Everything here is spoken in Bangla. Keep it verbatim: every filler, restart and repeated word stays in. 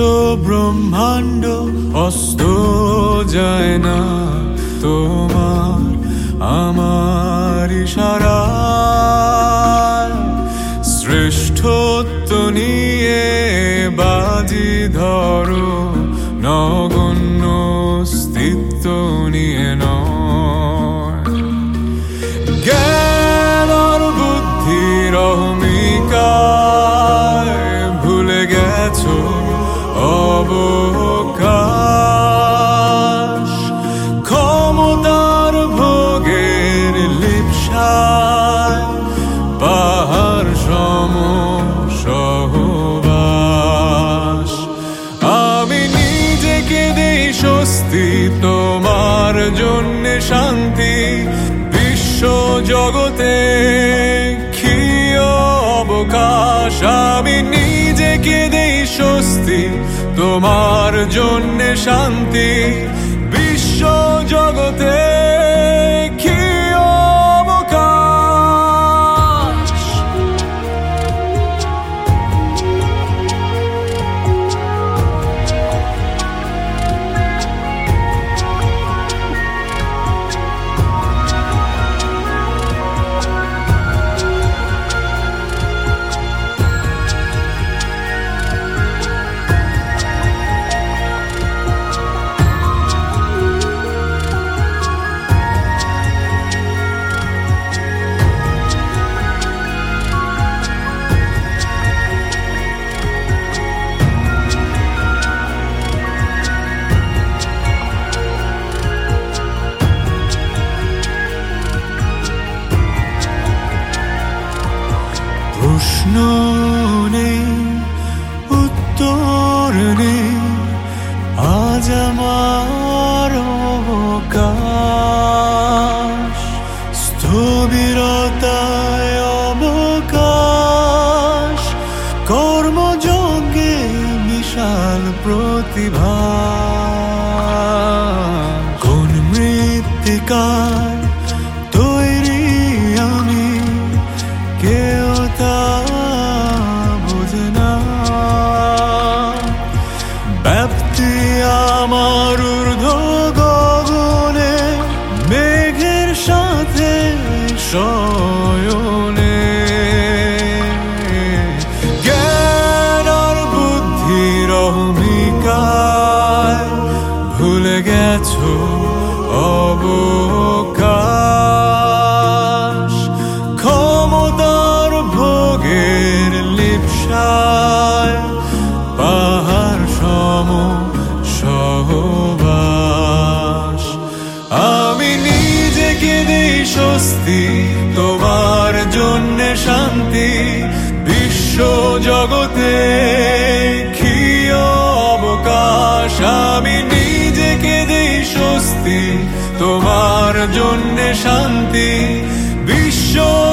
ব্রহ্মাণ্ড অস্ত যায় না তোমার আমার ইশারায়। শ্রেষ্ঠত্ব নিয়ে বাজি ধরো, নগণ্য অস্তিত্ব নিয়ে নয়। জ্ঞান আর বুদ্ধির অহমিকায় ভুলে গেছো অবকাশ। ক্ষমতার ভোগের লিপ্সায় পাহাড় সম সহবাস। আমি নিজেকে দেই স্বস্তি, তোমার জন্যে শান্তি। বিশ্ব জগতে ক্ষীয় অবকাশ। আমি নিজেকে দেই স্বস্তি, তোমার জন্যে শান্তি। বিশ্ব জগতে ক্ষীয় অবকাশ। প্রশ্ন নেই, উত্তর নেই, আজ আমার অবকাশ। স্থবিরতায় অবকাশ, কর্মযজ্ঞে বিশাল প্রতিভা। কোন মৃত্তিকার তৈরি আমি, কেউ তা বোঝে না। ব্যাপ্তি আমার ঊর্ধ্ব গগনে, মেঘের সাথে শয়নে। জ্ঞান আর বুদ্ধির অহমিকায় ভুলে গেছো অবকাশ। ক্ষমতার ভোগের লিপ্সায় পাহাড় সম সহবাস। আমি নিজেকে দেই স্বস্তি, তোমার জন্যে শান্তি। বিশ্ব জগতে ক্ষীয় অবকাশ। আমি নিজেকে দেই স্বস্তি, তোমার জন্যে শান্তি। বিশ্ব